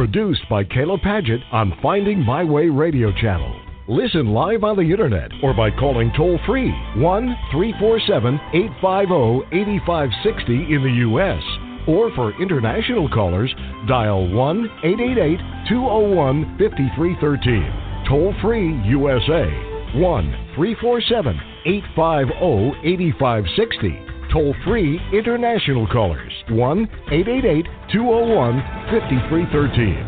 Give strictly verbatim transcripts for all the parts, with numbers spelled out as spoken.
Produced by Kayla Padgett on Finding My Way Radio Channel. Listen live on the internet or by calling toll-free one three four seven, eight five zero, eight five six zero in the U S Or for international callers, dial one eight eight eight, two zero one, five three one three. Toll-free U S A, one three four seven, eight five zero, eight five six zero. Toll-free international callers, one eight eight eight, two zero one, five three one three.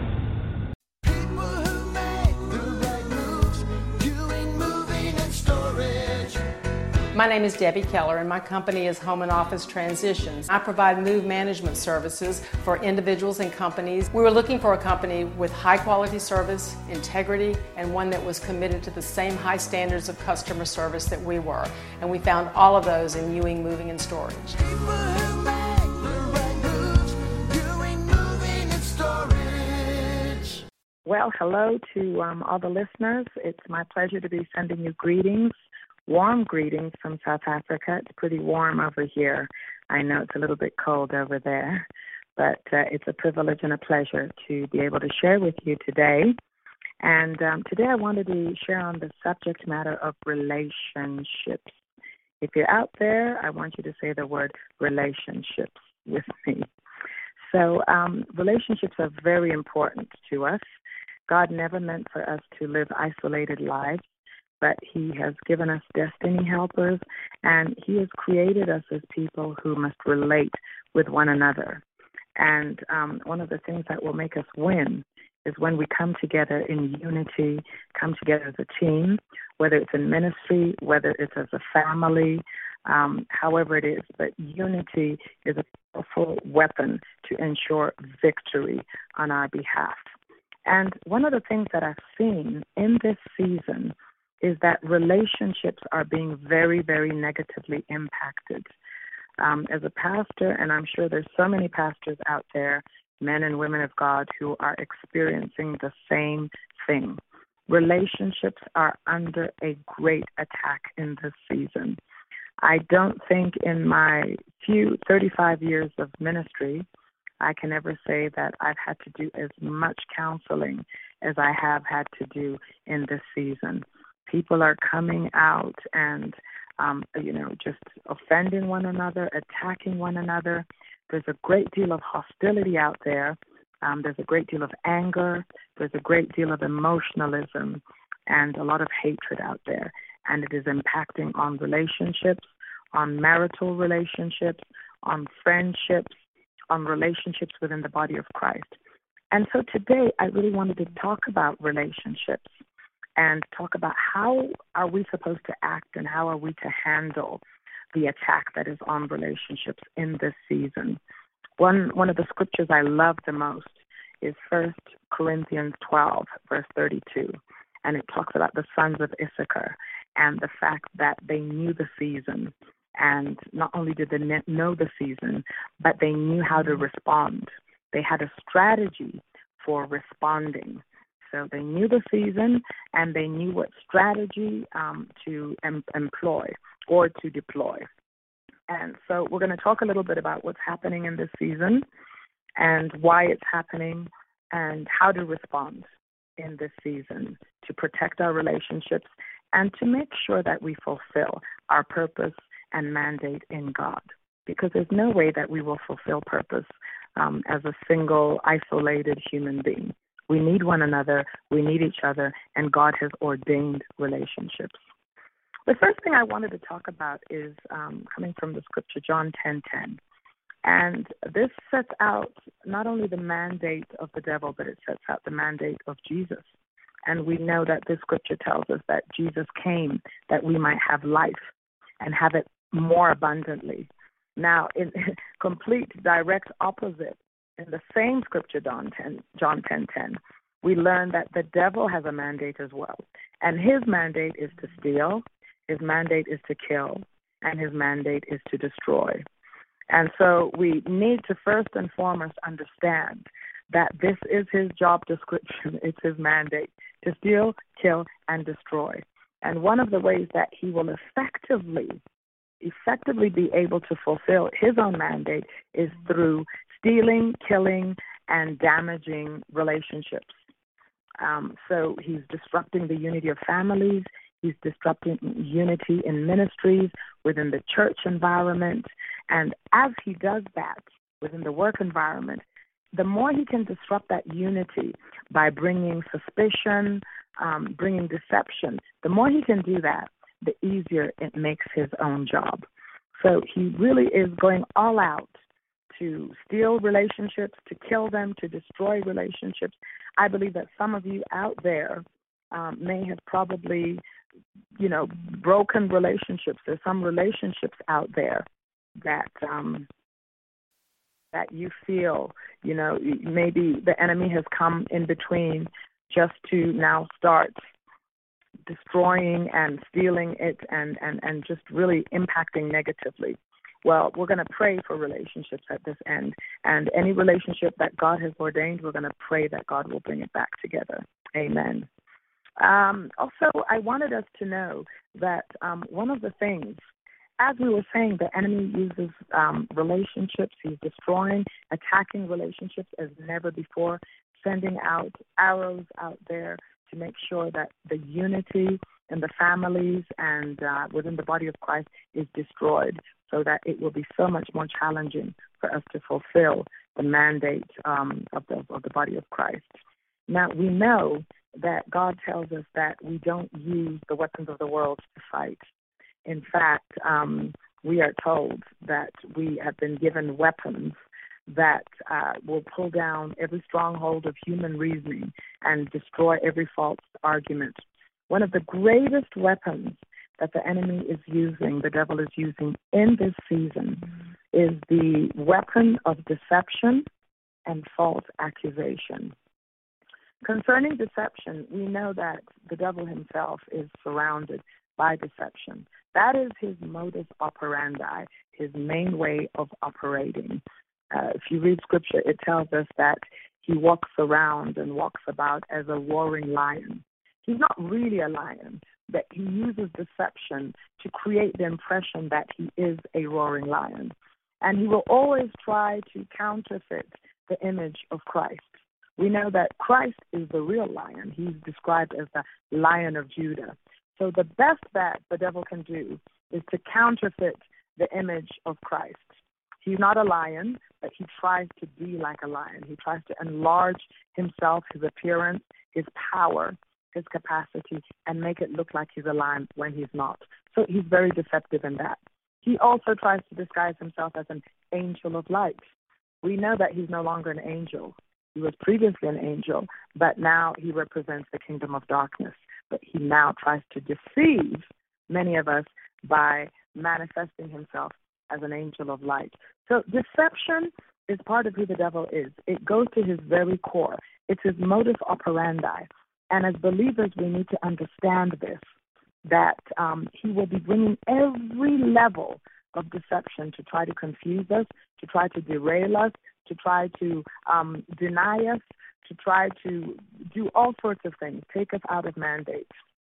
My name is Debbie Keller, and my company is Home and Office Transitions. I provide move management services for individuals and companies. We were looking for a company with high quality service, integrity, and one that was committed to the same high standards of customer service that we were. And we found all of those in Ewing Moving and Storage. Well, hello to um, all the listeners. It's my pleasure to be sending you greetings. Warm greetings from South Africa. It's pretty warm over here. I know it's a little bit cold over there, but uh, it's a privilege and a pleasure to be able to share with you today. And um, today I wanted to share on the subject matter of relationships. If you're out there, I want you to say the word relationships with me. So um, relationships are very important to us. God never meant for us to live isolated lives, but he has given us destiny helpers, and he has created us as people who must relate with one another. And um, one of the things that will make us win is when we come together in unity, come together as a team, whether it's in ministry, whether it's as a family, um, however it is. But unity is a powerful weapon to ensure victory on our behalf. And one of the things that I've seen in this season is that relationships are being very, very negatively impacted. Um, as a pastor, and I'm sure there's so many pastors out there, men and women of God, who are experiencing the same thing. Relationships are under a great attack in this season. I don't think in my few thirty-five years of ministry, I can ever say that I've had to do as much counseling as I have had to do in this season. People are coming out and, um, you know, just offending one another, attacking one another. There's a great deal of hostility out there. Um, there's a great deal of anger. There's a great deal of emotionalism and a lot of hatred out there. And it is impacting on relationships, on marital relationships, on friendships, on relationships within the body of Christ. And so today I really wanted to talk about relationships and talk about how are we supposed to act and how are we to handle the attack that is on relationships in this season. One one of the scriptures I love the most is First Corinthians twelve, verse thirty-two, and it talks about the sons of Issachar and the fact that they knew the season, and not only did they know the season, but they knew how to respond. They had a strategy for responding. So they knew the season, and they knew what strategy um, to em- employ or to deploy. And so we're going to talk a little bit about what's happening in this season and why it's happening and how to respond in this season to protect our relationships and to make sure that we fulfill our purpose and mandate in God. Because there's no way that we will fulfill purpose um, as a single, isolated human being. We need one another, we need each other, and God has ordained relationships. The first thing I wanted to talk about is um, coming from the scripture, John ten ten. And this sets out not only the mandate of the devil, but it sets out the mandate of Jesus. And we know that this scripture tells us that Jesus came that we might have life and have it more abundantly. Now, in complete direct opposite, in the same scripture, John ten ten, we learn that the devil has a mandate as well. And his mandate is to steal, his mandate is to kill, and his mandate is to destroy. And so we need to first and foremost understand that this is his job description. It's his mandate to steal, kill, and destroy. And one of the ways that he will effectively, effectively be able to fulfill his own mandate is through stealing, killing, and damaging relationships. Um, so he's disrupting the unity of families. He's disrupting unity in ministries, within the church environment. And as he does that within the work environment, the more he can disrupt that unity by bringing suspicion, um, bringing deception, the more he can do that, the easier it makes his own job. So he really is going all out to steal relationships, to kill them, to destroy relationships. I believe that some of you out there um, may have probably, you know, broken relationships. There's some relationships out there that um, that you feel, you know, maybe the enemy has come in between just to now start destroying and stealing it and, and, and just really impacting negatively. Well, we're going to pray for relationships at this end. And any relationship that God has ordained, we're going to pray that God will bring it back together. Amen. Um, also, I wanted us to know that um, one of the things, as we were saying, the enemy uses um, relationships. He's destroying, attacking relationships as never before, sending out arrows out there to make sure that the unity in the families and uh, within the body of Christ is destroyed, so that it will be so much more challenging for us to fulfill the mandate um, of the of the body of Christ. Now, we know that God tells us that we don't use the weapons of the world to fight. In fact, um, we are told that we have been given weapons that uh, will pull down every stronghold of human reasoning and destroy every false argument. One of the greatest weapons that the enemy is using, the devil is using in this season, is the weapon of deception and false accusation. Concerning deception, we know that the devil himself is surrounded by deception. That is his modus operandi, his main way of operating. Uh, if you read Scripture, it tells us that he walks around and walks about as a roaring lion. He's not really a lion, but he uses deception to create the impression that he is a roaring lion. And he will always try to counterfeit the image of Christ. We know that Christ is the real lion. He's described as the Lion of Judah. So the best that the devil can do is to counterfeit the image of Christ. He's not a lion, but he tries to be like a lion. He tries to enlarge himself, his appearance, his power, his capacity, and make it look like he's a lion when he's not. So he's very deceptive in that. He also tries to disguise himself as an angel of light. We know that he's no longer an angel. He was previously an angel, but now he represents the kingdom of darkness. But he now tries to deceive many of us by manifesting himself as an angel of light. So deception is part of who the devil is. It goes to his very core. It's his modus operandi. And as believers, we need to understand this, that um, he will be bringing every level of deception to try to confuse us, to try to derail us, to try to um, deny us, to try to do all sorts of things, take us out of mandates.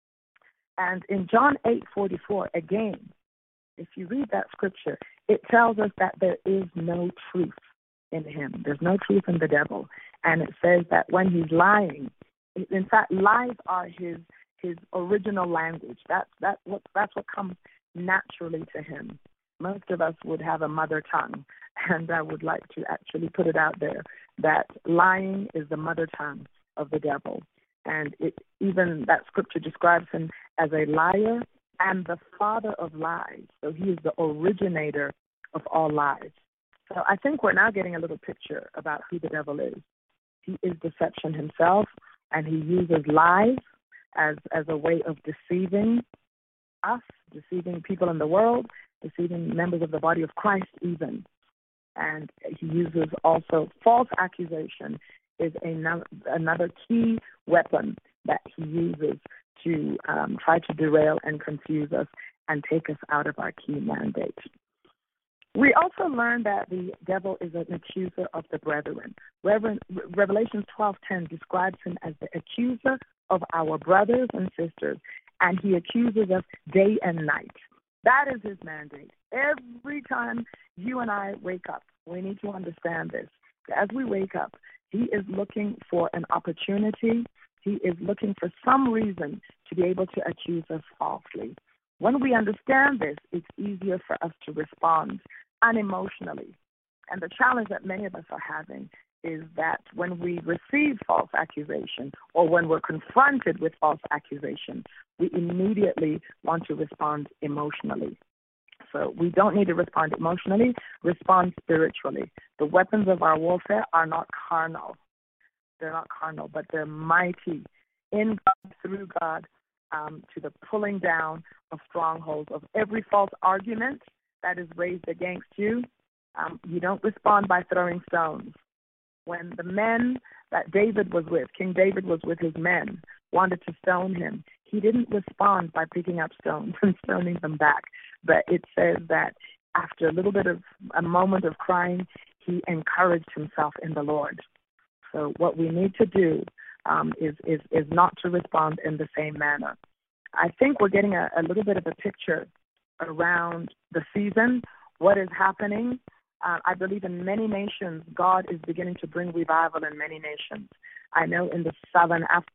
And in John eight forty-four, again, if you read that scripture, it tells us that there is no truth in him. There's no truth in the devil. And it says that when he's lying, in fact, lies are his his original language. That's that what that's what comes naturally to him. Most of us would have a mother tongue, and I would like to actually put it out there that lying is the mother tongue of the devil. And it, even that scripture describes him as a liar and the father of lies. So he is the originator of all lies. So I think we're now getting a little picture about who the devil is. He is deception himself, and he uses lies as, as a way of deceiving us, deceiving people in the world, deceiving members of the body of Christ even. And he uses also false accusation is another, another key weapon that he uses to um, try to derail and confuse us and take us out of our key mandate. We also learned that the devil is an accuser of the brethren. Reverend, Revelation twelve ten describes him as the accuser of our brothers and sisters, and he accuses us day and night. That is his mandate. Every time you and I wake up, we need to understand this. As we wake up, He is looking for an opportunity. He is looking for some reason to be able to accuse us falsely. When we understand this, it's easier for us to respond unemotionally. And the challenge that many of us are having is that when we receive false accusation or when we're confronted with false accusation, we immediately want to respond emotionally. So we don't need to respond emotionally, respond spiritually. The weapons of our warfare are not carnal. They're not carnal, but they're mighty in God, through God, um, to the pulling down of strongholds, of every false argument that is raised against you. Um, you don't respond by throwing stones. When the men that David was with, King David was with his men, wanted to stone him, he didn't respond by picking up stones and stoning them back. But it says that after a little bit of a moment of crying, he encouraged himself in the Lord. So what we need to do um, is, is, is not to respond in the same manner. I think we're getting a, a little bit of a picture around the season, what is happening. Uh, I believe in many nations, God is beginning to bring revival in many nations. I know in the southern Africa.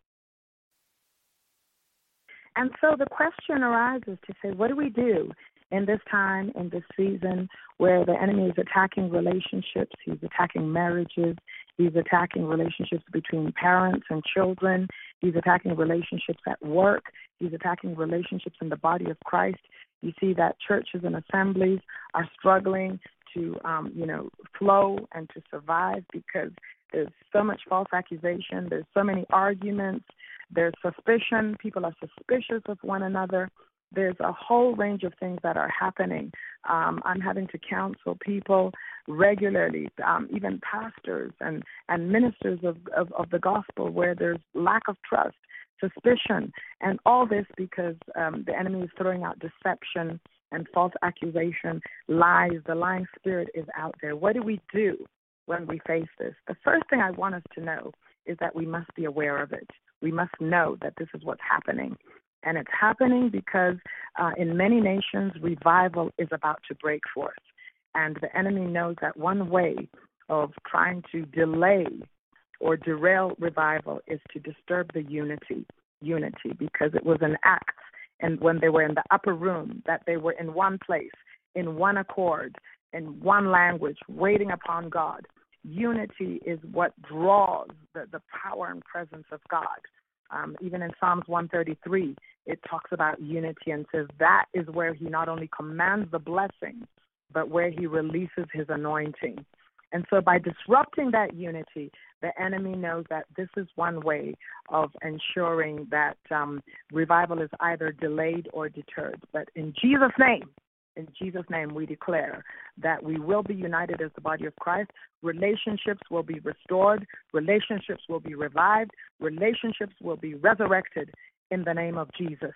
And so the question arises to say, what do we do in this time, in this season, where the enemy is attacking relationships, he's attacking marriages, he's attacking relationships between parents and children, he's attacking relationships at work, he's attacking relationships in the body of Christ. You see that churches and assemblies are struggling to, um, you know, flow and to survive because there's so much false accusation, there's so many arguments, there's suspicion, people are suspicious of one another. There's a whole range of things that are happening. Um, I'm having to counsel people regularly, um, even pastors and, and ministers of, of, of the gospel, where there's lack of trust, suspicion, and all this because um, the enemy is throwing out deception and false accusation, lies. The lying spirit is out there. What do we do when we face this? The first thing I want us to know is that we must be aware of it. We must know that this is what's happening. And it's happening because uh, in many nations, revival is about to break forth. And the enemy knows that one way of trying to delay or derail revival is to disturb the unity, unity, because it was an act. And when they were in the upper room, that they were in one place, in one accord, in one language, waiting upon God. Unity is what draws the, the power and presence of God. Um, even in Psalms one thirty-three, it talks about unity and says that is where he not only commands the blessing, but where he releases his anointing. And so by disrupting that unity, the enemy knows that this is one way of ensuring that um, revival is either delayed or deterred. But in Jesus' name, in Jesus' name, we declare that we will be united as the body of Christ. Relationships will be restored. Relationships will be revived. Relationships will be resurrected in the name of Jesus.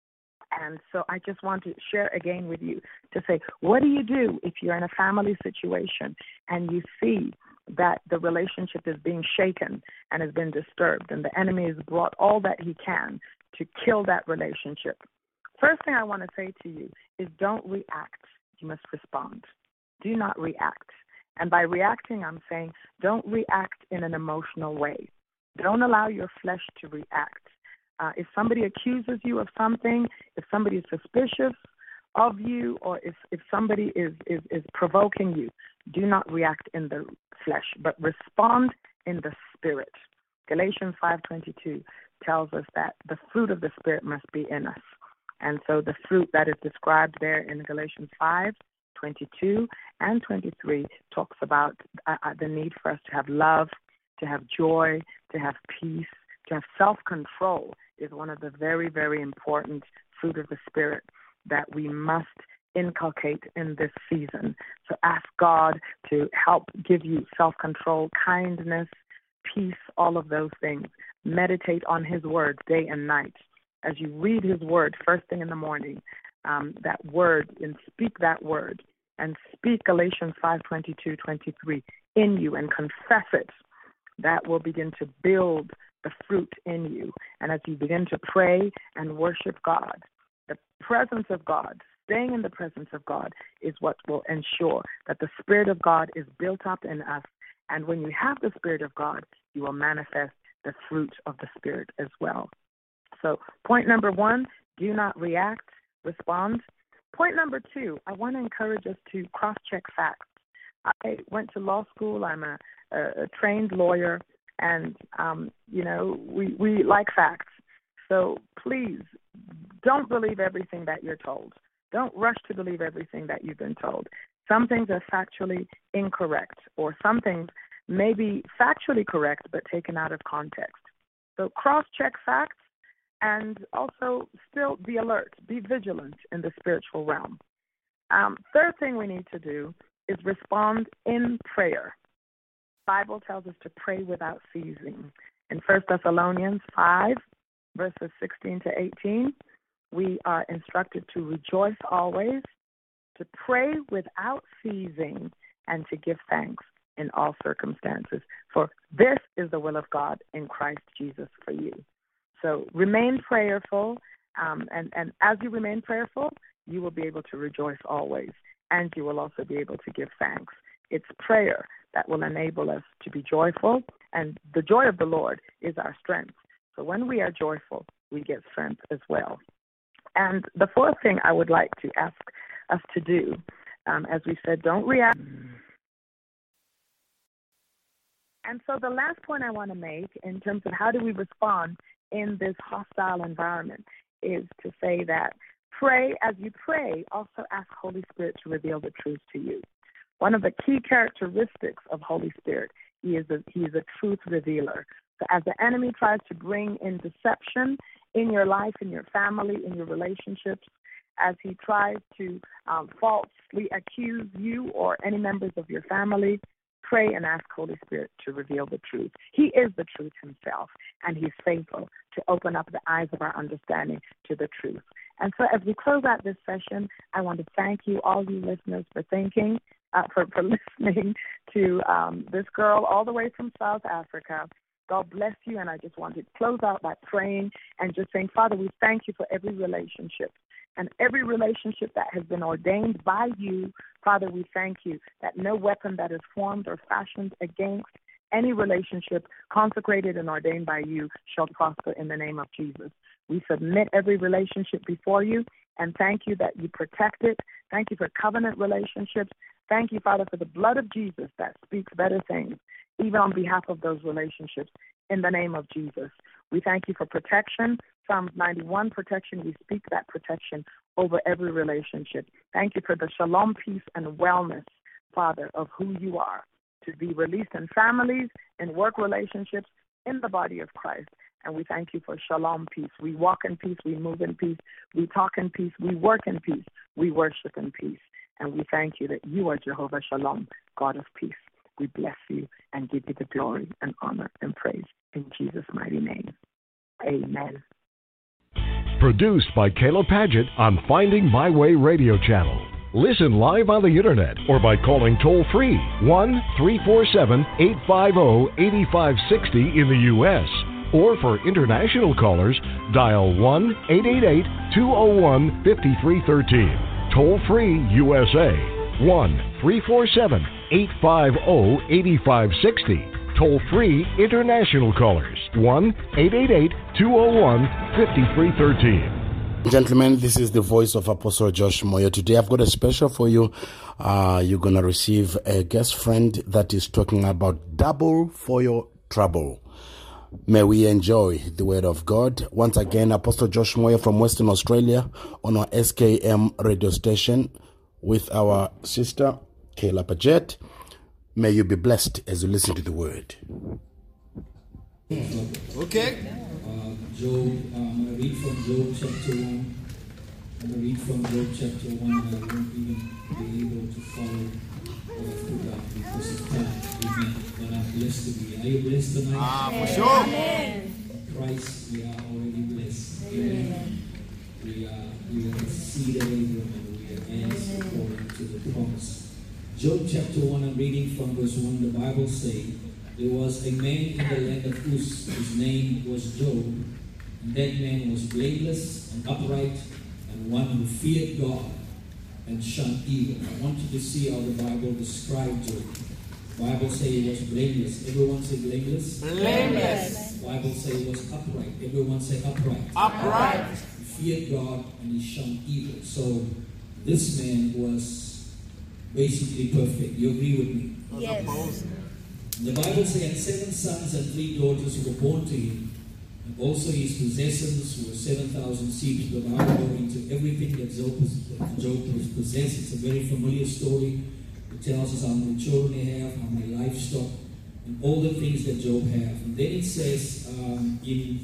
And so I just want to share again with you to say, what do you do if you're in a family situation and you see that the relationship is being shaken and has been disturbed and the enemy has brought all that he can to kill that relationship? First thing I want to say to you is don't react. You must respond. Do not react. And by reacting, I'm saying don't react in an emotional way. Don't allow your flesh to react. Uh, if somebody accuses you of something, if somebody is suspicious of you, or if, if somebody is, is, is provoking you, do not react in the flesh, but respond in the spirit. Galatians five twenty-two tells us that the fruit of the Spirit must be in us. And so the fruit that is described there in Galatians five twenty-two and twenty-three talks about uh, the need for us to have love, to have joy, to have peace, to have self-control is one of the very, very important fruit of the Spirit that we must inculcate in this season. So ask God to help give you self-control, kindness, peace, all of those things. Meditate on His word day and night. As you read His word first thing in the morning, um, that word, and speak that word, and speak Galatians five twenty-two, twenty-three in you and confess it. That will begin to build the fruit in you. And as you begin to pray and worship God, the presence of God, staying in the presence of God is what will ensure that the Spirit of God is built up in us And when you have the Spirit of God, you will manifest the fruit of the Spirit as well. So point number one, do not react, respond. Point number two, I want to encourage us to cross-check facts. I went to law school. I'm a, a, a trained lawyer, and, um, you know, we, we like facts. So please don't believe everything that you're told. Don't rush to believe everything that you've been told. Some things are factually incorrect, or some things may be factually correct but taken out of context. So cross-check facts, and also still be alert, be vigilant in the spiritual realm. Um, third thing we need to do is respond in prayer. The Bible tells us to pray without ceasing. In First Thessalonians five, verses sixteen to eighteen, we are instructed to rejoice always, to pray without ceasing, and to give thanks in all circumstances. For this is the will of God in Christ Jesus for you. So remain prayerful, um, and, and as you remain prayerful, you will be able to rejoice always, and you will also be able to give thanks. It's prayer that will enable us to be joyful, and the joy of the Lord is our strength. So when we are joyful, we get strength as well. And the fourth thing I would like to ask us to do, um, as we said, don't react. And so the last point I want to make in terms of how do we respond in this hostile environment is to say that pray, as you pray, also ask Holy Spirit to reveal the truth to you. One of the key characteristics of Holy Spirit, he is a, he is a truth revealer. So as the enemy tries to bring in deception in your life, in your family, in your relationships, as he tries to um, falsely accuse you or any members of your family, pray and ask Holy Spirit to reveal the truth. He is the truth himself, and he's faithful to open up the eyes of our understanding to the truth. And so as we close out this session, I want to thank you, all you listeners, for thinking, uh, for, for listening to um, this girl all the way from South Africa. God bless you, and I just want to close out by praying and just saying, Father, we thank you for every relationship. And every relationship that has been ordained by you, Father, we thank you that no weapon that is formed or fashioned against any relationship consecrated and ordained by you shall prosper in the name of Jesus. We submit every relationship before you and thank you that you protect it. Thank you for covenant relationships. Thank you, Father, for the blood of Jesus that speaks better things, even on behalf of those relationships, in the name of Jesus. We thank you for protection. Psalms ninety-one protection. We speak that protection over every relationship. Thank you for the shalom, peace, and wellness, Father, of who you are, to be released in families, in work relationships, in the body of Christ. And we thank you for shalom, peace. We walk in peace. We move in peace. We talk in peace. We work in peace. We worship in peace. And we thank you that you are Jehovah Shalom, God of peace. We bless you and give you the glory and honor and praise in Jesus' mighty name. Amen. Produced by Kayla Padgett on Finding My Way Radio Channel. Listen live on the internet or by calling toll-free one three four seven, eight five zero, eight five six zero in the U S Or for international callers, dial one eight eight eight, two zero one, five three one three. Toll-free U S A, one three four seven, eight five zero, eight five six zero. Toll-free international callers, one eight eight eight, two zero one, five three one three. Gentlemen, this is the voice of Apostle Josh Moyo. Today I've got a special for you. Uh, you're going to receive a guest friend that is talking about double for your trouble. May we enjoy the word of God. Once again, Apostle Josh Moyo from Western Australia on our S K M radio station with our sister Kayla Padgett. May you be blessed as you listen to the word. Okay. Uh, Job, uh, I'm going to read from Job chapter one. I'm going to read from Job chapter one, and I won't even be able to follow what I put up because of time. Amen. But I'm blessed to be. Are you blessed tonight? Ah, for sure. Amen. In Christ, we are already blessed. Amen. Amen. We are we are the seed of Abraham, and we advance according to the promise. Job chapter one, I'm reading from verse one. The Bible says, there was a man in the land of Uz, his name was Job, and that man was blameless and upright, and one who feared God and shunned evil. I want you to see how the Bible describes Job. Bible say he was blameless. Everyone say blameless. Blameless. Bible say he was upright. Everyone say upright. Upright. He feared God and he shunned evil. So this man was basically perfect. You agree with me? Yes. The Bible says he had seven sons and three daughters who were born to him. And also his possessions were seven thousand sheep. The Bible goes into everything that Job, Job possessed. It's a very familiar story. It tells us how many children he have, how many livestock, and all the things that Job have. And then it says um, in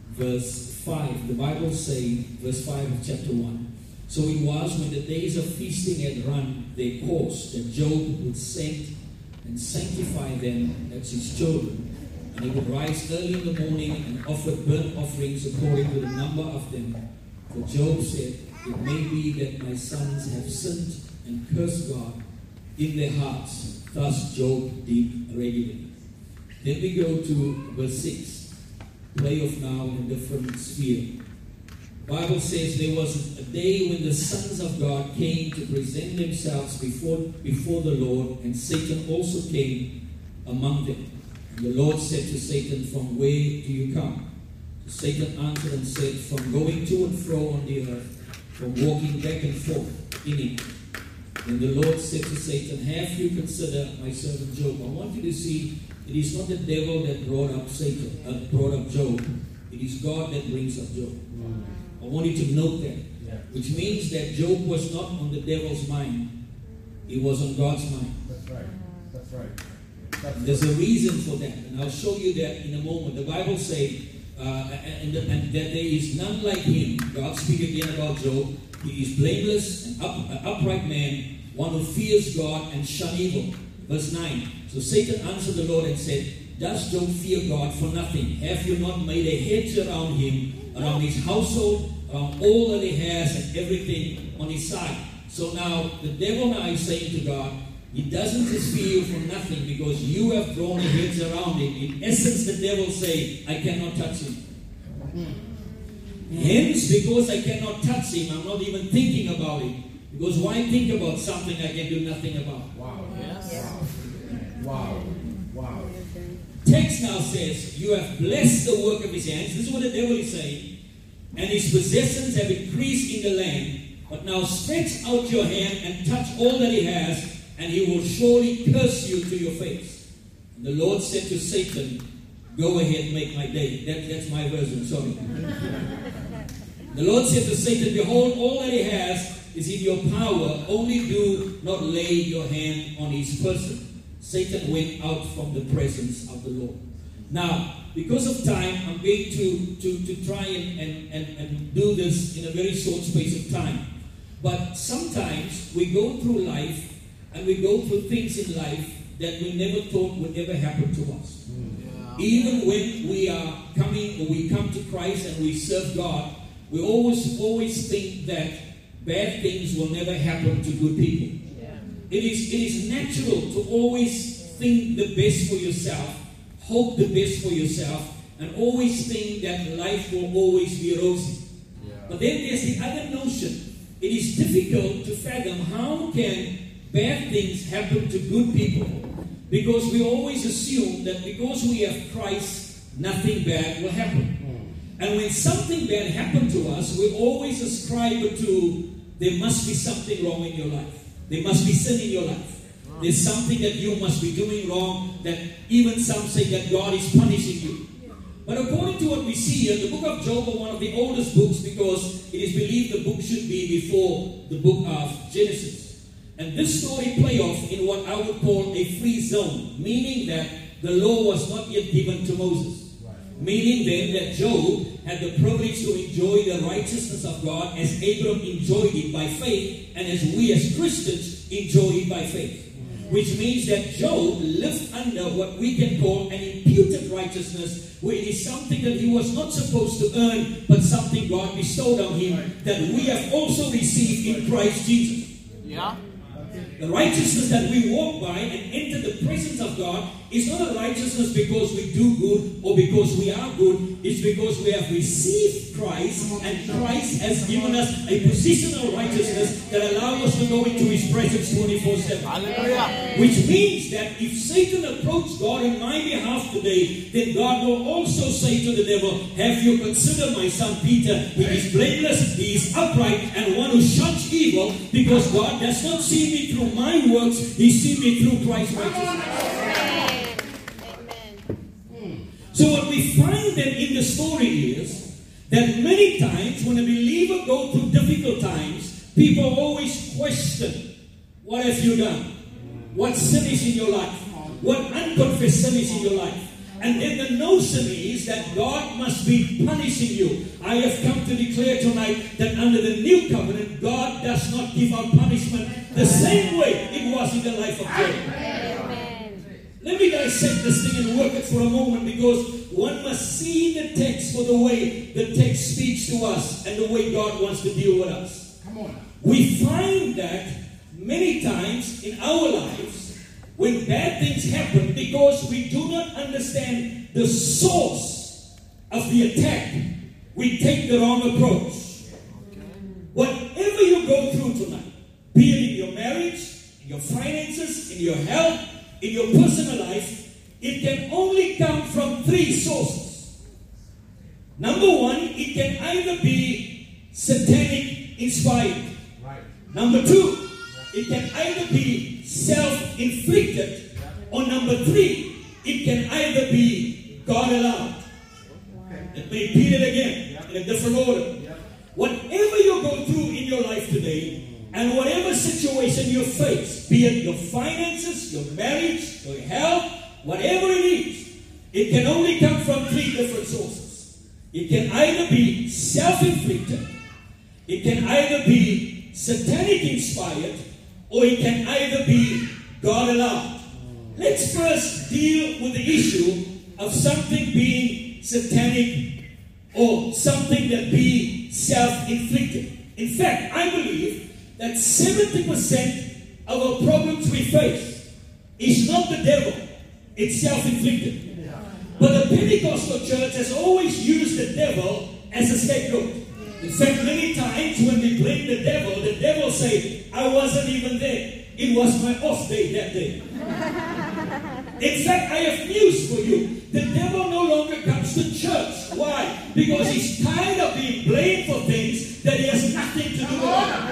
verse five, the Bible says, verse five of chapter one, so it was when the days of feasting had run their course that Job would send and sanctify them as his children. And he would rise early in the morning and offer burnt offerings according to the number of them. For Job said, it may be that my sons have sinned and cursed God in their hearts. Thus Job did regularly. Then we go to verse six. Play off now in a different sphere. The Bible says there was a day when the sons of God came to present themselves before, before the Lord, and Satan also came among them. And the Lord said to Satan, from where do you come? So Satan answered and said, from going to and fro on the earth, from walking back and forth in it. And the Lord said to Satan, have you considered my servant Job? I want you to see, it is not the devil that brought up Satan, uh, brought up Job. It is God that brings up Job. Mm. I want you to note that. Yeah. Which means that Job was not on the devil's mind. It was on God's mind. That's right. That's right. That's There's a reason for that. And I'll show you that in a moment. The Bible says, uh, and, and that there is none like him. God speaks again about Job. He is blameless and up, an upright man, one who fears God and shun evil. Verse nine. So Satan answered the Lord and said, does Job fear God for nothing? Have you not made a hedge around him, around his household, around all that he has and everything on his side? So now the devil now is saying to God, he doesn't just fear you for nothing because you have drawn a hedge around him. In essence, the devil say, I cannot touch him. Hence, because I cannot touch him, I'm not even thinking about it. Because why think about something I can do nothing about? Wow. Yes. Wow. Wow. Text now says, you have blessed the work of his hands. This is what the devil is saying. And his possessions have increased in the land. But now stretch out your hand and touch all that he has, and he will surely curse you to your face. And the Lord said to Satan, go ahead, make my day. That, that's my version, sorry. The Lord said to Satan, behold, all that he has is in your power. Only do not lay your hand on his person. Satan went out from the presence of the Lord. Now, because of time, I'm going to, to, to try and, and, and, and do this in a very short space of time. But sometimes we go through life and we go through things in life that we never thought would ever happen to us. Yeah. Even when we are coming or we come to Christ and we serve God, we always always think that bad things will never happen to good people. Yeah. It is it is natural to always think the best for yourself, hope the best for yourself, and always think that life will always be rosy. Yeah. But then there's the other notion. It is difficult to fathom how can bad things happen to good people, because we always assume that because we have Christ, nothing bad will happen. And when something bad happened to us, we always ascribe it to, there must be something wrong in your life. There must be sin in your life. There's something that you must be doing wrong, that even some say that God is punishing you. But according to what we see here, the book of Job is one of the oldest books, because it is believed the book should be before the book of Genesis. And this story play off in what I would call a free zone, meaning that the law was not yet given to Moses. Meaning then that Job had the privilege to enjoy the righteousness of God as Abraham enjoyed it by faith, and as we as Christians enjoy it by faith. Which means that Job lived under what we can call an imputed righteousness, where it is something that he was not supposed to earn, but something God bestowed on him, that we have also received in Christ Jesus. Yeah. The righteousness that we walk by and enter the presence of God is not a righteousness because we do good or because we are good. It's because we have received Christ, and Christ has given us a positional righteousness that allows us to go into His presence twenty-four seven. Hallelujah. Which means that if Satan approached God on my behalf today, then God will also say to the devil, have you considered my son Peter? He is blameless, he is upright, and one who shuns evil, because God does not see me through my works, He sees me through Christ's righteousness. So what we find then in the story is that many times when a believer goes through difficult times, people always question, what have you done? What sin is in your life? What unconfessed sin is in your life? And then the notion is that God must be punishing you. I have come to declare tonight that under the new covenant, God does not give out punishment the same way it was in the life of Job. Let me dissect this thing and work it for a moment, because one must see the text for the way the text speaks to us and the way God wants to deal with us. Come on. We find that many times in our lives, when bad things happen, because we do not understand the source of the attack, we take the wrong approach. Whatever you go through tonight, be it in your marriage, in your finances, in your health, in your personal life, it can only come from three sources. Number one, it can either be satanic inspired. Right. Number two, it can either be self-inflicted. Or number three, it can either be God allowed. Let me repeat it again in a different order. Whatever you go through in your life today, and whatever situation you face, be it your finances, your marriage, your health, whatever it is, it can only come from three different sources. It can either be self-inflicted, it can either be satanic inspired, or it can either be God allowed. Let's first deal with the issue of something being satanic or something that be self-inflicted. In fact, I believe that seventy percent of our problems we face is not the devil, it's self-inflicted. But the Pentecostal church has always used the devil as a scapegoat. In fact, many times when we blame the devil, the devil say, I wasn't even there. It was my off day that day. In fact, I have news for you. The devil no longer comes to church. Why? Because he's tired of being blamed for things that he has nothing to do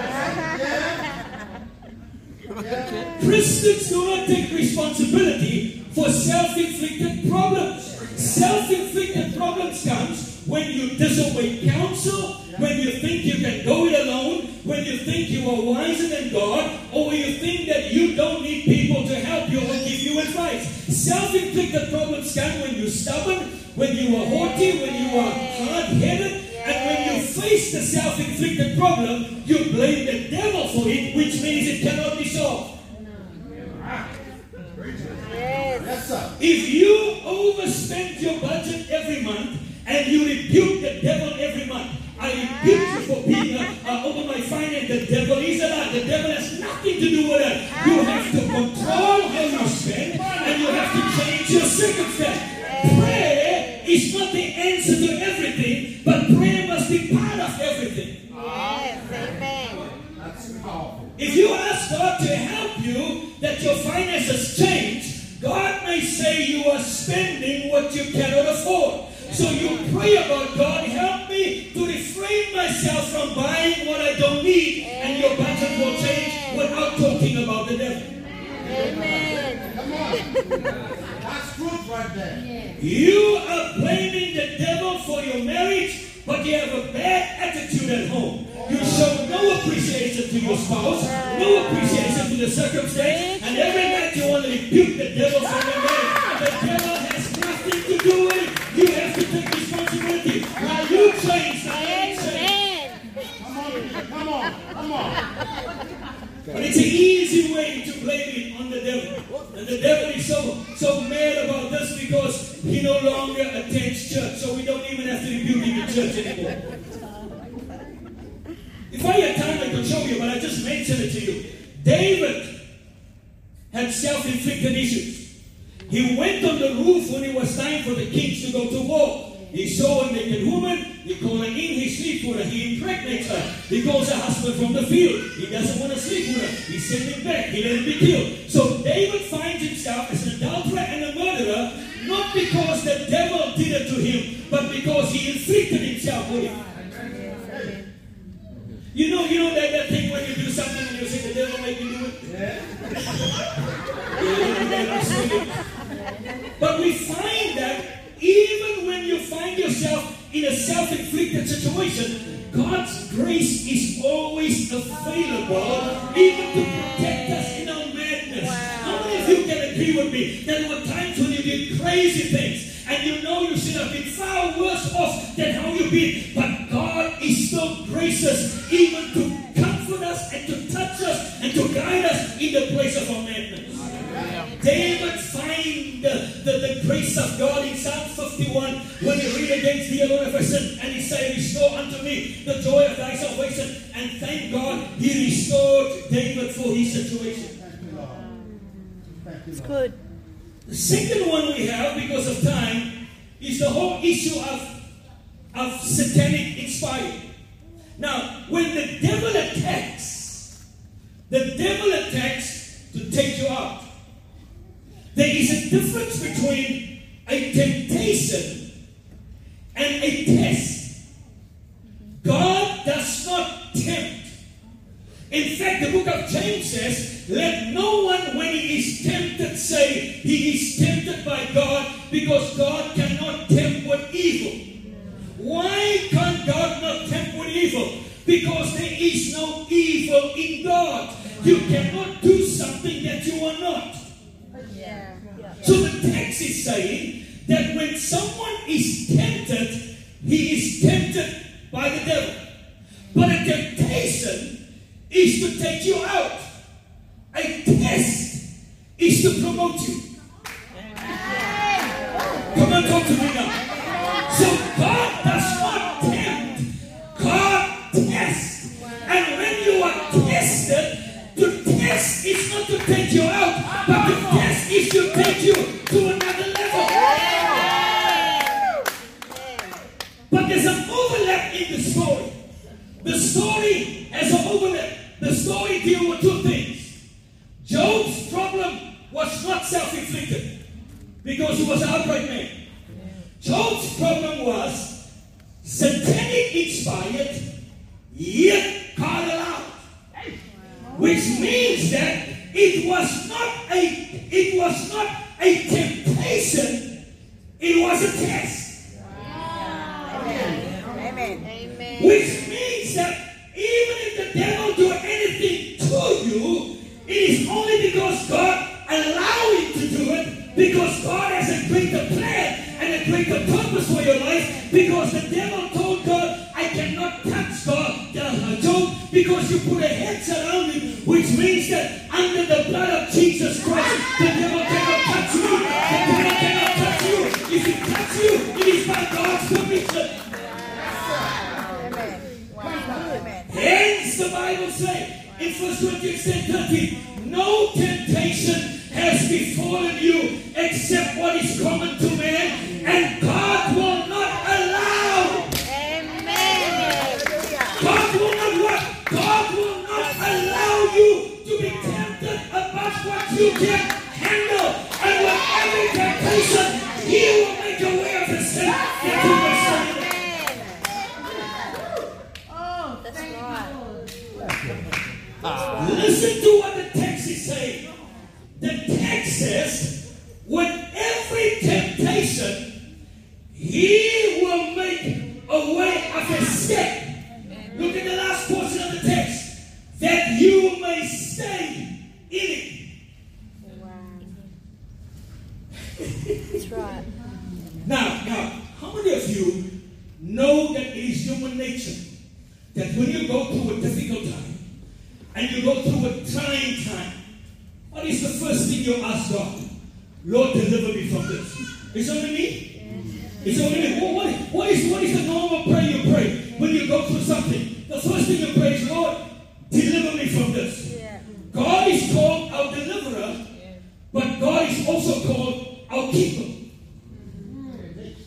with. Christians do not take responsibility for self-inflicted problems. Self-inflicted problems comes when you disobey counsel, when you think you can go it alone, when you think you are wiser than God, or when you think that you don't need people to help you or give you advice. Self-inflicted problems come when you're stubborn, when you are haughty, when you are hard-headed, and when you face the self-inflicted problem, you blame the devil for it, which means it cannot be solved. Yes. If you overspend your budget every month and you rebuke the devil every month, I rebuke you for being uh, uh, over my finance. The devil is a lie. The devil has nothing to do with it. You have to control how you spend, and you have to change your circumstance. Prayer is not the answer to everything, but prayer must be part of everything. Yes, amen. That's powerful. If you ask God to help you that your finances change, God may say you are spending what you cannot afford. So you pray about, God, help me to refrain myself from buying what I don't need, and your budget will change without talking about the devil. Amen. Come on. That's truth right there. You are blaming the devil for your marriage, but you have a bad attitude at home. You show no appreciation to your spouse, no appreciation to the circumstance, and every night you want to rebuke the devil for your marriage. The devil has nothing to do with it. You have to take responsibility. Now you change, now you change. Come on, come on, come on. But it's an easy way to blame it on the devil. And the devil is so, so mad about this because he no longer attends church. So we don't even have to rebuke him in church anymore. If I had time, I could show you, but I just mentioned it to you. David had self-inflicted issues. He went on the roof when it was time for the kings to go to war. He saw a naked woman. He called her in. He sleeps with her. He impregnates her. He calls her husband from the field. He doesn't want to sleep with her. He sent him back. He let him be killed. So David finds himself as an adulterer and a murderer, not because the devil did it to him, but because he inflicted himself with it. You know, you know that, that thing when you do something and you say the devil made you do it? Yeah. Yeah, but we find that even when you find yourself in a self-inflicted situation, God's grace is always available, even to protect us in our madness. Wow. How many of you can agree with me that there were times when you did crazy things and you know you should have been far worse off than how you've been, but God is still gracious even to comfort us and to touch us and to guide us in the place of our madness. David find the, the, the grace of God in Psalm fifty-one when he read against the Lord of sin, and he said, restore unto me the joy of thy salvation. And thank God he restored David for his situation. It's good. The second one we have, because of time, is the whole issue of, of satanic inspired. Now, when the devil attacks, the devil attacks to take you out. There is a difference between a temptation and a test. God does not tempt. In fact, the book of James says, let no one, when he is tempted, say he is tempted by God, because God cannot tempt with evil. Why can God not tempt with evil? Because there is no evil in God. You cannot do something that you are not. Yeah. So the text is saying that when someone is tempted, he is tempted by the devil. But a temptation is to take you out. A test is to promote you. Come on, talk to me now. So God does not tempt. God tests. And when you are tested, the test is not to take you out, but the test is to take you to another level. But there's an overlap in the story. The story has an overlap. The story deals with two things. Job's problem was not self-inflicted because he was an upright man. Job's problem was satanic inspired, yet carnal out. Which means that it was not a it was not a temptation, it was a test. Wow. Amen. Amen. Amen. Which means that even if the devil do anything to you, it is only because God allowed him to do it, because God has a greater plan and a greater purpose for your life, because the devil told God, I cannot touch God, Job, because you put a hedge around him, which means that under the blood of Jesus Christ, the devil cannot touch you. The devil cannot touch you. If he touch you, it is by God's permission. Hence the Bible says in First Corinthians ten thirteen, no temptation has befallen you except what is common to man, and God will not allow. Amen. God will not what? God will not allow you to be tempted above what you can handle. And with every temptation, He will make a way of escape that you may stand. Oh, that's right. Listen to what the text is saying. The text says, with every temptation, He will make a way of escape. Look at the last portion of the text. That you may stay in it. Wow. That's right. Now, now, how many of you know that it is human nature that when you go through a difficult time and you go through a trying time, what is the first thing you ask God? Lord, deliver me from this. It's only me? It's only me. What, what, what, is, what is the normal prayer you pray when you go through something? The first thing you pray is, Lord, deliver me from this. Yeah. God is called our deliverer,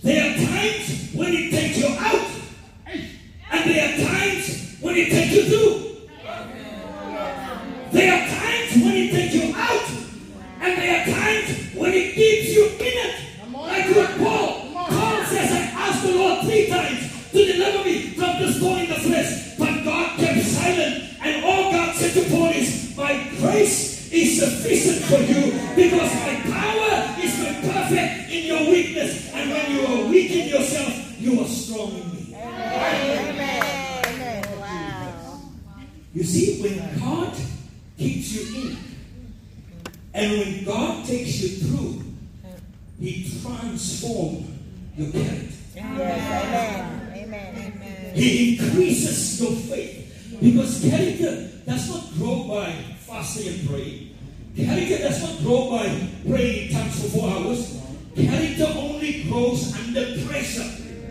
There are times when He takes you out, and there are times when He takes you through. There are times when He takes you out, and there are times when He keeps you in it. Like with Paul. Paul says, I asked the Lord three times to deliver me from this thorn in the flesh, but God kept silent. And all God said to Paul is, my grace is sufficient for you, because my power is made perfect in your weakness. And when you are weak in yourself, you are strong in me. Amen. Wow. You see, when God keeps you in, and when God takes you through, He transforms your character. Yes. Amen. Amen. He increases your faith. Because character does not grow by fasting and praying. Character does not grow by praying in tongues for four hours. Character only grows under pressure.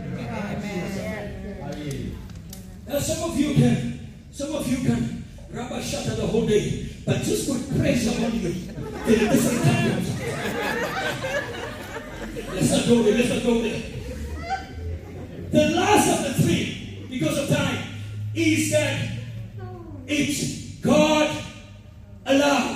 Now some of you can, some of you can rabba shatter the whole day, but just put pressure on you till a different time. Let's not go there, let's not go there. The last of the three, because of time, is that it's God allowed.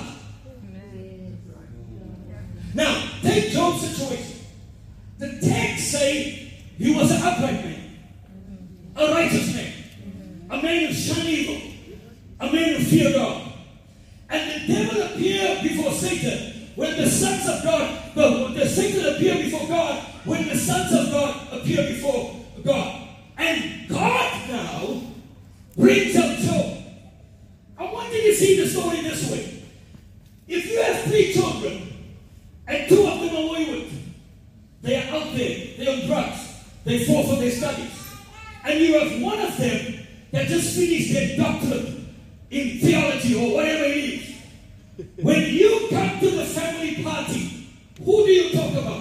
Now, take Job's situation. The text say he was an upright man, a righteous man, a man who shunned evil, a man who feared God. And the devil appeared before Satan when the sons of God, the, the Satan appeared before God when the sons of God appear before God. And God now brings up Job. I want you to see the story this way. If you have three children, and two of them are wayward, they are out there, they're on drugs, they fall for their studies, and you have one of them that just finished their doctorate in theology or whatever it is, when you come to the family party, who do you talk about?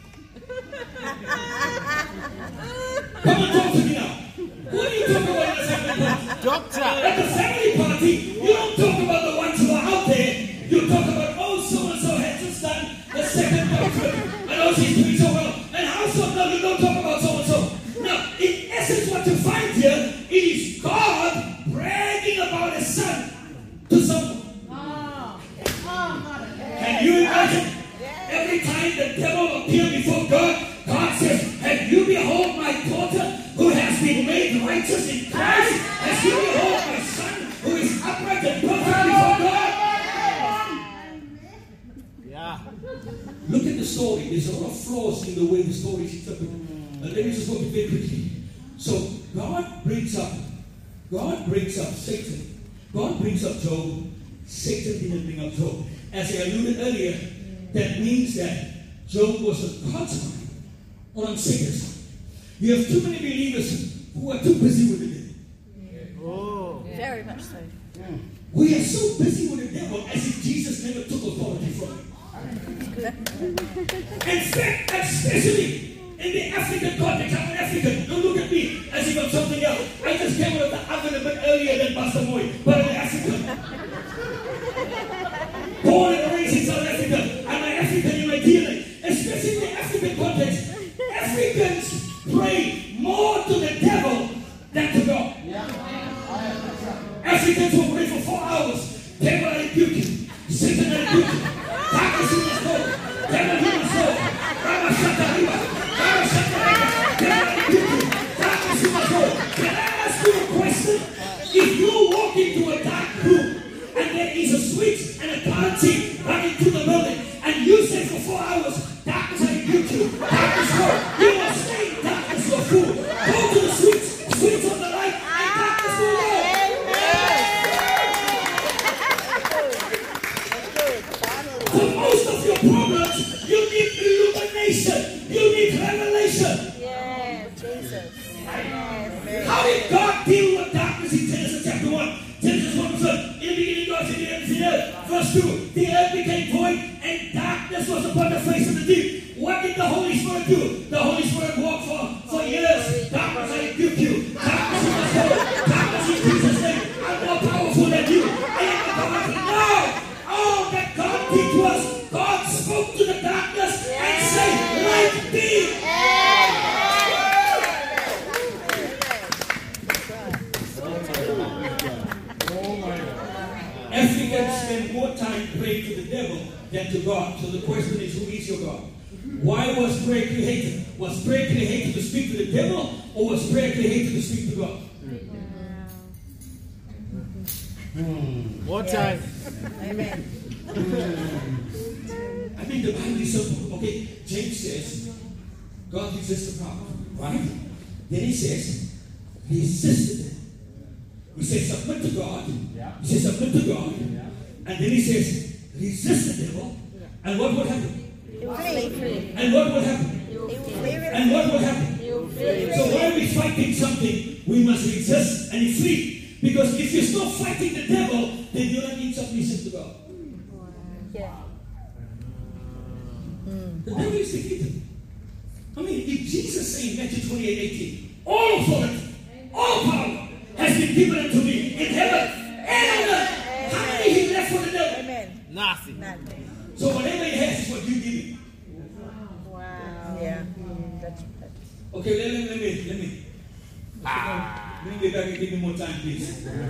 Come and talk to me now. Who do you talk about in the family party? Doctor. At the family party, you don't talk about the ones who are out there. You talk about, oh, so-and-so has just done the second doctorate. And oh, she's doing so well. And how so? No, you don't talk about so-and-so. Now, in essence, what you find here is God bragging about His son to someone. Oh. Oh, can you imagine? Every time the devil appears before God, God says, have you behold my daughter who has been made righteous in Christ? Has you behold my son who is upright and perfect before God? Yeah. Look at the story. There's a lot of flaws in the way the story is interpreted. Uh, let me just go very quickly. So God brings up, God brings up Satan. God brings up Job. Satan didn't bring up Job. As I alluded earlier, that means that Job was on God's mind or on Satan's mind. You have too many believers who are too busy with the devil. Oh. Very much so. We are so busy with the devil as if Jesus never took authority from him. In fact, especially in the African context, I'm an African. Don't look at me as if I'm something else. I just came out of the oven a bit earlier than Pastor Moy, but I'm an African. Born and raised in South Africa. I'm an African in my D N A. Especially in the African context. Africans pray more to the devil than to God. Africans will pray for four hours. Devil, I rebuke you. Satan, I rebuke you. Darkness in my soul. Devil in my soul. Rama Shatariba. Rama Shatariba. Devil, I rebuke you. Darkness in my soul. Can I ask you a question? If you walk into a dark room and there is a switch and a currency running through the building, and you say for four hours, darkness, I rebuke you. Darkness, go. You are staying darkness, your fool. Go to the switch, switch on the light, and darkness will go. For most of your problems, you need illumination. You need revelation. Yeah, Jesus. Yes. How did God deal with darkness in Genesis chapter one? Genesis one verse, in the beginning God said the earth is the earth. Verse two, the earth became void and darkness was upon the face of the deep. What did the Holy Spirit do? The Holy Spirit walked for, for years. Darkness, I rebuke you. Darkness in my soul. Darkness in Jesus' name. I'm more powerful than you. I am more powerful. No! All that God did was God spoke to the darkness and said, light be. than to God. So the question is, who is your God? Why was prayer created? Was prayer created to speak to the devil, or was prayer created to speak to God? Mm. One time. Amen. I mean, the Bible is so, okay, James says, God resists the proud, right? Then he says, he resisted them. He says, submit to God. Yeah. He says, submit to God. Yeah. And then he says, resist the devil. And what would happen? You flee. And what would happen? You flee. And what would happen? You flee. So when we're fighting something, we must resist and flee. Because if you stop fighting the devil, then you're not in submission to God. Yeah. The devil is defeated. I mean, if Jesus said in Matthew twenty-eight eighteen, all authority, all power has been given unto me in heaven and on earth. How many he left for the devil? Amen. Nothing. Nothing. So whatever he has is what you give him. Wow. Yeah. That's, that's Okay, let, let, let me, let me. Ah. Let me get back and give me more time, please. let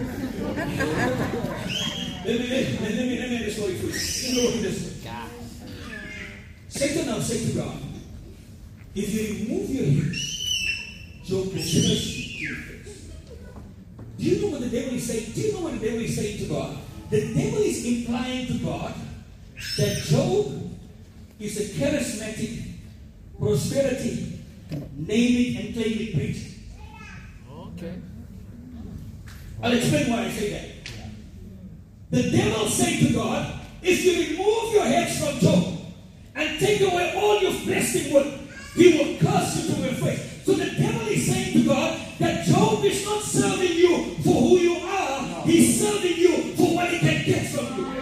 me, let, let, let me, let me end the story for you. Let me look at this way. Satan now said to God, if you remove your hips, Job will curse you. Do you know what the devil is saying? Do you know what the devil is saying to God? The devil is implying to God that Job is a charismatic, prosperity, name it and claim it preacher. Okay. I'll explain why I say that. The devil said to God, if you remove your heads from Job and take away all you've blessed him with, he will curse you to your face. So the devil is saying to God that Job is not serving you for who you are, no. He's serving you for what he can get from you.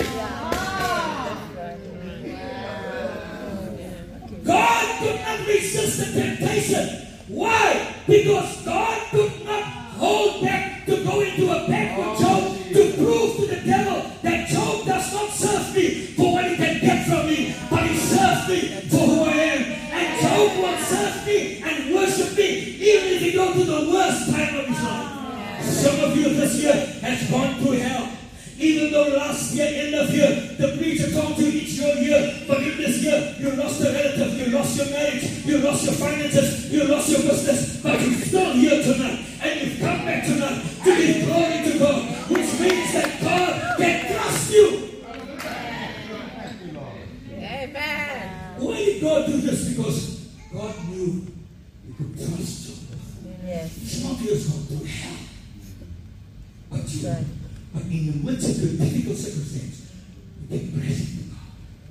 God could not resist the temptation. Why? Because God could not hold back to go into a pact with Job to prove to the devil that Job does not serve me for what he can get from me, but he serves me for who I am. And Job will serve me and worship me even if he goes to the worst time of his life. Some of you this year has gone through hell. Even though last year, end of year, the preacher told you it's your year, but in this year, you lost a relative, you lost your marriage, you lost your finances, you lost your business, but you're still here tonight, and you've come back tonight to give glory to God, which means that God can trust you. Amen. Why did God do this? Because God knew you could trust you. Yes. Some of you have gone through hell, but you Right. But in the midst of the difficult circumstance, you get present to God.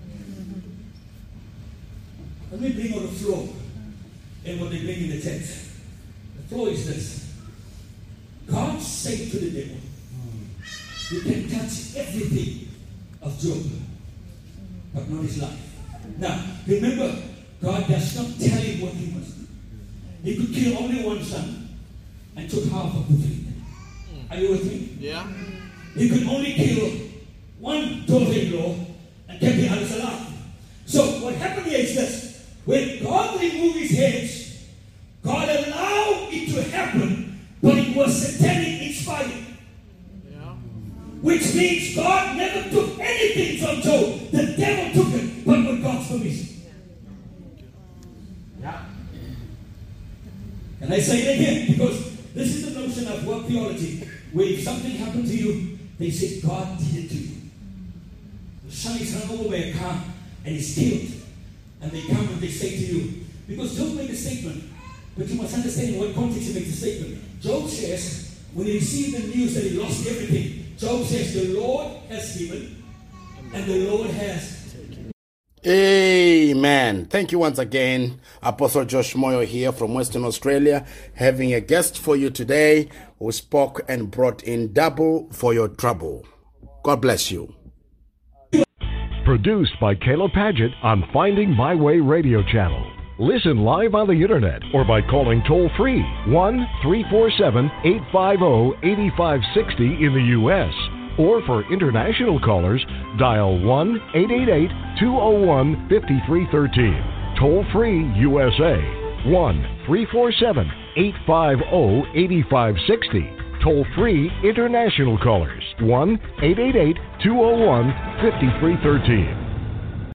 Let me bring on the floor and what they bring in the text. The floor is this. God said to the devil, you can touch everything of Job, but not his life. Now, remember, God does not tell him what he must do. He could kill only one son and took half of the three. Are you with me? Yeah. He could only kill one daughter-in-law and kept the others alive. So what happened here is this. When God removed his heads, God allowed it to happen, but it was satanic inspired. Yeah. Which means God never took anything from Job. The devil took it, but with God's permission. Yeah. And I say it again, because this is the notion of work theology, where if something happened to you, they say God did it to you. The son is run over by a car and he's killed. And they come and they say to you, because Job made a statement, but you must understand in what context he makes a statement. Job says, when he received the news that he lost everything, Job says, the Lord has given and the Lord has taken. Amen. Thank you once again. Apostle Josh Moyo here from Western Australia, having a guest for you today who spoke and brought in double for your trouble. God bless you. Produced by Caleb Paget on Finding My Way Radio Channel. Listen live on the internet or by calling toll-free one three four seven, eight five zero, eight five six zero in the U S Or for international callers, dial one eight eight eight, two zero one, five three one three. Toll-free U S A, one three four seven, eight five zero, eight five six zero. Toll-free international callers, one eight eight eight, two zero one, five three one three.